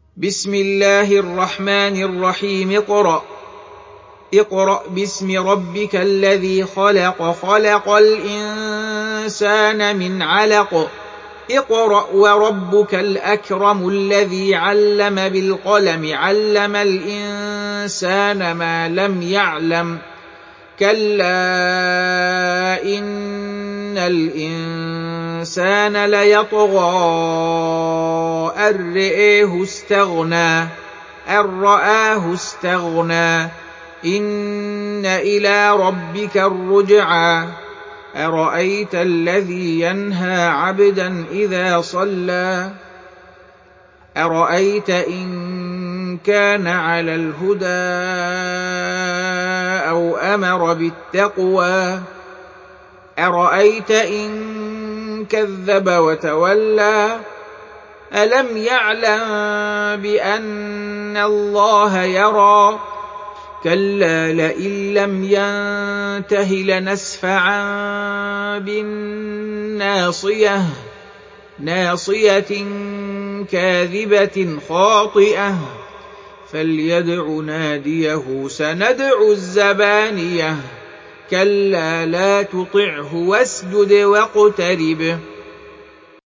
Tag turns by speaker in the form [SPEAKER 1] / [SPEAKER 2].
[SPEAKER 1] بسم الله الرحمن الرحيم اقرأ باسم ربك الذي خلق الإنسان من علق اقرأ وربك الأكرم الذي علم بالقلم علم الإنسان ما لم يعلم كلا إن الإنسان ليطغى أن رآه استغنى إن إلى ربك الرجعى أرأيت الذي ينهى عبدا إذا صلى أرأيت إن كان على الهدى أو أمر بالتقوى أرأيت إن كذب وتولى ألم يعلم بأن الله يرى كلا لئن لم ينته لنسفعا بالناصية ناصية كاذبة خاطئة فليدع ناديه سندع الزبانية كلا لا تطعه واسجد واقترب